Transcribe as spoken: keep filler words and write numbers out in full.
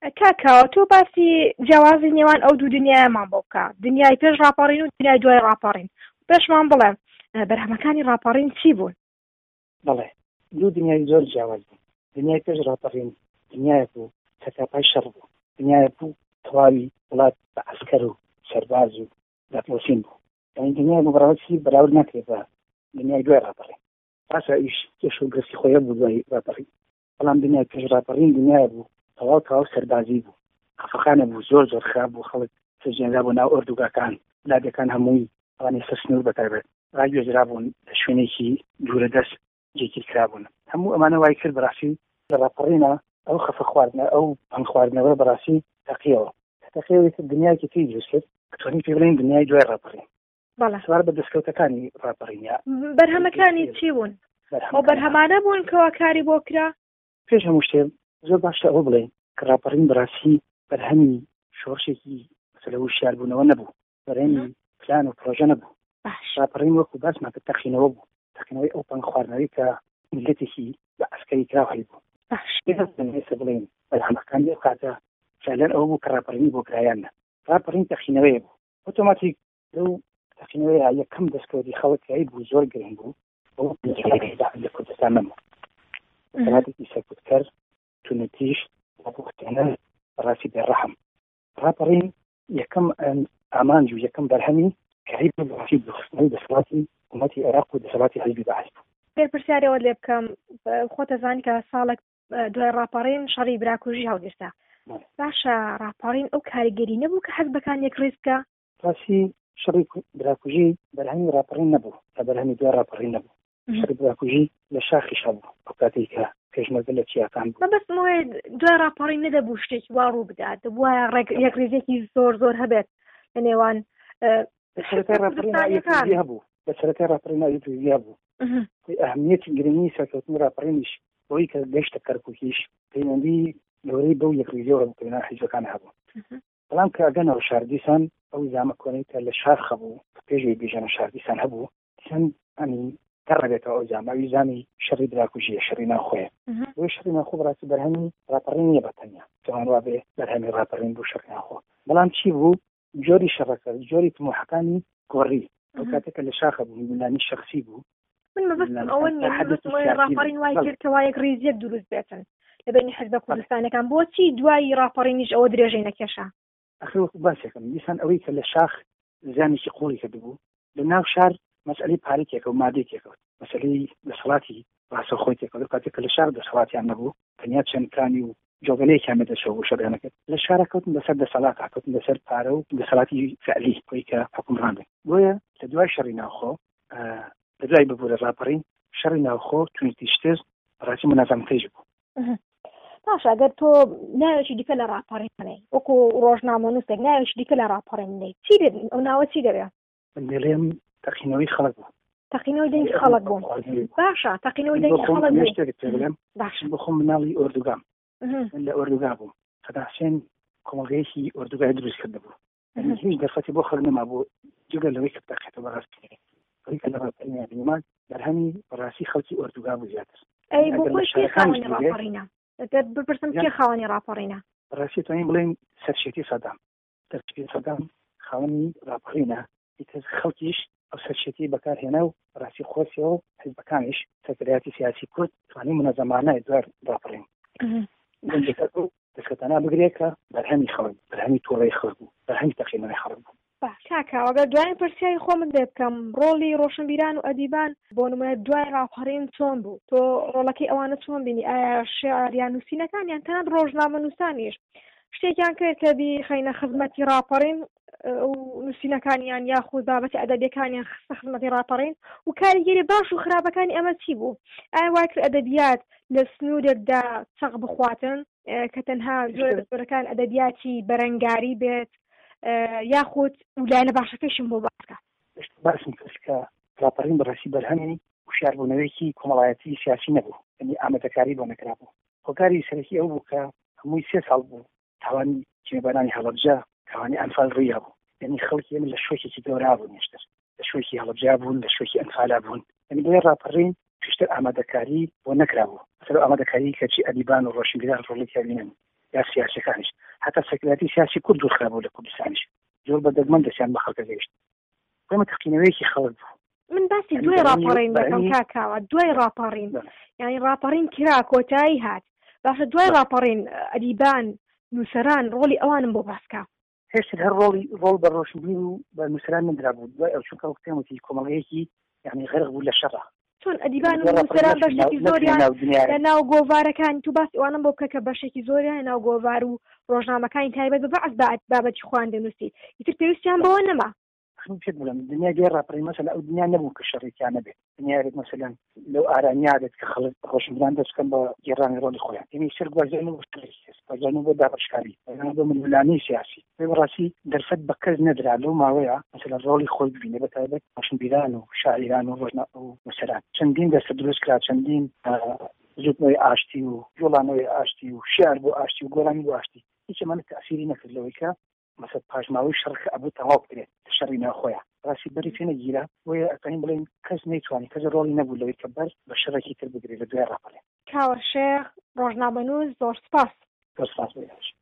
کاکاوە تۆ باسی جیاوازی نێوان ئەو دوو دنیامان بۆ بکە، دنیای پێش ڕاپەڕین و دنیای دوای ڕاپەڕین. پێشمان بڵێ بەرهەمەکانی ڕاپەڕین چی بوون؟ بەڵێ دوو دنیای زۆر جیاواز بوون. دنیای پێش ڕاپەڕین دنیای بوو تەتاپای شەڕ بوو، دنیای بوو تەواوی وڵات بە عەسکەر و سەرباز و دەپلۆسین بوو. یعنی دنیای بوو بەڕاستی بەراورد ناکرێت بە دنیای دوای ڕاپەڕین. ڕاستە ئیش کێش و گرسی خۆیە بوو دوای ڕاپەڕین، بەڵام دنیای پێش ڕاپەڕین دنیای بوو تەواو تەواو سەربازی بوو، قەفەخانە بوو، زۆر زۆر خراپ بوو، خەڵک سەرجێنرا بوو ناو ئۆردوگاکان، لادەکان هەمووی ئەوانەی سەرسنوور بەکاربێت ڕاگوێژرا بوون لە شوێنێکی دوورە دەست جێکی کرابوون. هەموو ئەمانە وای کرد بەڕاستی لە ڕاپەڕینە ئەو خەفە خواردنە ئەو پەن خواردنەوە بەڕاستی تەقیەوە تەقیەوەی دنیاکی تری دروست کرد ئەتوانین پێ بڵێن دنیای دوای ڕاپەڕین. بەڵێ سوار بە دەستکەوتەکانی ڕاپەڕینە. بەرهەمەکانی چی بوون؟ ئەو بەرهەمانە بوون کەوا کاری بۆ کرا؟ پێش هەموو شتێ زۆر باشە ئەوە بڵێن کە ڕاپەڕین بەڕاستی بەرهەمی شۆڕشێکی مەسەلە وشیاربوونەوە نەبوو، بەرهەمی پلان و پرۆژە نەبوو. ڕاپەڕین وەکو باسمان کرد تەقینەوە بوو، تەقینەوەی ئەو پەن خواردنەوەی کە ملەتێکی بە عەسکەری کراو هەیە بوو. پێویستە بڵێن بەرهەمەکان لێ کاتە فعلەن ئەوە بوو کە ڕاپەڕینی بۆ کرایانە. ڕاپەڕین تەقینەوەیە بوو، ئۆتۆماتیک لەو تەقینەوەیە یەکەم دەستکەوتی خەڵکی بوو زۆر گرنگ بوو لە کوردستان نەبوو. سەلاتێکی سەرکوتکەر تونەتیش بۆختێنە ڕاستی بێڕەحم. ڕاپەڕین یەکەم ئامانج و یەکەم بەرهەمی کە هەی بەڕاستی دۆخستنەوەی دەسەڵاتی حکوومەتی عێراق و دەسەڵاتی حیزبی بەعەز بوو. پێر پرسیارەوە لێ بکەم، خۆتە زانی کە ساڵێک دوای ڕاپەڕین شەڕی براکوژی هەڵگرتا. باشە ڕاپەڕین ئەو کاریگەری نەبوو کە حەزبەکان یەک ڕێز بکە؟ ڕاستی شەڕی براکوژی بەرهەمی ڕاپەڕین نەبوو کە بەرهەمی دوای ڕاپەڕین نەبوو. شەڕی براکوژی لە شاخیشە بوو ئەو کاتێک کە پێشمەرگە لە چیاکان بوو. بەس مۆی دوای ڕاپەڕین نەدەبوو شتێکی وا ڕوو بدات، دەبووە یەک ڕێزێکی زۆر زۆر هەبێت لە نێوان بەسەرەتای ڕاپەڕین هەبوو بەسەرەتای ڕاپەڕین ئەویتویا بوو. ئەهمیەتی گرنگی سەرکەوتنی ڕاپەڕینیش ئەوەی کە گەیشتە کەرکووکیش پەیوەندی لەوەی بەو یەک ڕێزەوە بکەوێنە حیزبەکان هەبوو. بەڵام کە ئەگەنەوە شاردیسان ئەو زامە کۆنەی کە لە شار خەبوو پێشەوەی بێژەنە شاردیسان هەبوو دیسان ئەنی تەڕەبێتەوە ئەو زام ئەوی زامی شەڕی براکوژیە شەڕی ناخۆیە. بۆی شەڕی ناخۆ بەڕاستی بەرهەمی ڕاپەڕین نییە بەتەنیا توانوا بێ بەرهەمی ڕاپەڕین بوو شەڕی ناخۆ. بەڵام چی بوو جۆری شەڕەکە جۆری تموحەکانی گۆڕی ئەو کاتێکە لە شاخە بوو میلانی شەخسی بوو. من مەبەستم ئەوە نییە ڕاپەڕین وای کرد کە وایەک ڕێزیەک دروست بێتن لەبینی حیزبە کوردستانەکان، بۆچی دوای ڕاپەڕینیش ئەوە درێژەی نەکێشا؟ ئەخی وەکو باسێکم دیسان ئەوەی کە لە شاخ زانێکی قوڵی کردبوو لە ناو شار مەسئلەی پارێکێکە و مادێکێکەوە مەسئلەی دەسەڵاتی ڕاستەوخۆی تێکەوە کاتێک کە لە شار دەسەڵاتیان نەبوو تەنیا چەندکانی و جۆگەلەیەکیان بێتەشەوە بۆ شەڕیانەکەت لە شارەکەوتن بەسەر دەسەڵات هاتوتن بەسەر پارە و دەسەڵاتی فعلی خۆی کە حکومڕان بێت. بۆیە لە دوای شەڕی ناوخۆ لە دوای ببوو لە ڕاپەڕین شەڕی ناوخۆ توێتیشتر ڕاستی منازەمەکەیش بوو. باش ئەگەر تۆ ناوێکی دیکە لە ڕاپەڕین بڵێ وەکو ڕۆژنامەنووسێک ناوێکی دیکە لە ڕاپەڕین بڵێ چی دێت ئەو ناوە چی دەبێت؟ دەڵێم تەقینەوەی خەڵک بوو. تەقینەوەی دەنگی خەڵک بوو. باشە تەقینەوەی دەنگی خەڵک بوو. شتێکت پێ بڵێم باش بخۆم مناڵی ئۆردوگام من لە ئۆردوگا بووم سەداحسێن کۆمەڵگەیەکی ئۆردوگای دروست کرده بوو. هیچ دەرفەتی بۆ خەڵک نەما بوو جگە لەوەی کە بتەقێتەوە بەڕاستی ئەوەی کە لە ڕاپەڕینیان بینیمان بەرهەمی بەڕاستی خەڵکی ئۆردوگا بوو زیاتر. ئەی بۆ خۆی کێ خاوەنی ڕاپەڕینە؟ بپرسم کێ خاوەنی ڕاپەڕینە؟ بەڕاستی توانین بڵێن سەرشێتی سەدام سەرشێتی سەدام خاوەنی ڕاپەڕینە ئیتر خەڵکیش ئەو سەرشێتی بەکارهێنا و ڕاستی خۆسیەوە حیزبەکانیش سەکرەیاتی سیاسی کورد توانین منەزەمانە دوای ڕاپەڕین دەستکەوتانە بگرێت کە بەرهەمی خەڵک بەرهەمی تۆڵەی خەڵک بوو بەرهەمی تەقینەوەی خەڵک بوو. کاکە ئەگەر دوای پرسیاری خۆمت لێ بکەم ڕۆڵی ڕۆشنبیران و ئەدیبان بۆ نمونە دوای ڕاپەڕین چۆن بوو؟ تۆ ڕۆڵەکەی ئەوانە چۆن بینی؟ ئایا شێعریان نووسینەکانیان تەنانەت ڕۆژنامەنووسانیش شتێکیان کرد کە بیخەینە خزمەتی ڕاپەڕین و نووسینەکانیان یاخود بابەتی ئەدەبیەکانیان خستە خزمەتی ڕاپەڕین و کاریگەری باش و خراپەکانی ئەمە چی بوو؟ ئایا وای کرد ئەدەبیات لە سنوورێکدا چەق بخواتن کە تەنها جۆرەکان ئەدەبیاتی بەرەنگاری بێت یاخود ولایە باشەکەشم بۆ باسکە؟ باسم کرد کە ڕاپەڕین بەڕاستی بەرهەمی وشاربوونەوەیکی کۆمەڵایەتی سیاسی نەبوو، یعنی ئامادەکاری بۆ نەکرابوو. هۆکاری سەرەکی ئەو بوو کە هەمووی سێ ساڵ بوو تاوانی جێبەرانی هەڵەبجە تاوانی ئەنفال ڕوویا بوو، یعنی خەڵکی ئێمە لە شوێکێکی گەورا بوون هێشتر لە شوێکی هەڵەبجە بوون لە شوێکی ئەنفالا بوون، یعنی بۆیە ڕاپەڕین پێشتر ئامادەکاری بۆ نەکرابوو. مەسەلەی ئامادەکاری کەچی ئەدیبان و ڕۆشنبیران ڕۆڵێکیان بینن یا سیاسەکانیش حتا سەکرەتی سیاسی کورد و خرابوو لە کوردستانیش زۆر بەدەگمەن دەستیان بە خەڵکە گەیشت ئەمە تەقینەوەیەکی خەڵک بوو. من باسی دوای راپەڕین دەکەم کاکاوە دوای راپەڕین یعنی راپەڕین کرا کۆتایی هات باشە دوای راپەڕین ئەدیبان نووسەران ڕۆڵی ئەوانم بۆ باسکە هێشتا هەر ڕۆڵی ڕۆڵ بە ڕۆشنبیر و بە نووسەران نەدرا بوو دوای ئەو چونکە وەختێمەتی کۆمەڵەیەکی یعنی غەرق بوو لە شەڕە چۆن ئەدیبان و نووسەران بەشێکی زۆریان لە ناو گۆڤارەکان تو باسی ئەوانم بۆ بکە کە بەشێکی زۆریان ناو گۆڤار و ڕۆژنامەکانی تایبەت بەبعەت بابەتی خواردن نووسی ئیتر پێویستیان بەوە نەما پێت بڵێم دنیا گێ ڕاپەڕی مەسەلا ئەو دنیا نەبوو کە شەڕێکیان نەبێت دنیاێک مەسەلەن لەو ئارانیا دێت کە خەڵک ڕۆشنبیران دەستکەن بە گێڕانی ڕۆڵی خۆیان یعنی سەر گوازێن بۆ گوازێن بۆ داڕشکاری بۆ ملولانی سیاسی بەڕاستی دەرفەت بە کەس نەدرا لەو ماوەیە مەسەلا ڕۆڵی خۆی ببینێ بەتایبەت ڕۆشنبیران و شاعیران و ڕۆژنا و نووسەران چەندین دەستە دروست کرا چەندین زودنەوەی ئاشتی و جوڵانەوەی ئاشتی و شیعر بۆ ئاشتی و گۆرانی بۆ ئاشتی هیچ ئەمانە تەئسیری نەکرد لەوەی کە مثلا پاژماوەی شەڕکە ئەبوو تەواو کرێت شەڕی ناخۆیە ڕاستی بەری پێ نەگیرە وەیە ئەتوانین بڵێن کەس نەیتوانی کەس ڕۆڵی نەبوو لەوەی کە بەر بە شەڕێکی تر بگرێت لە دوای ڕاپەڕێ کاوە شێخ ڕۆژنامەنووس زۆر سپاس زۆر سپاس بۆ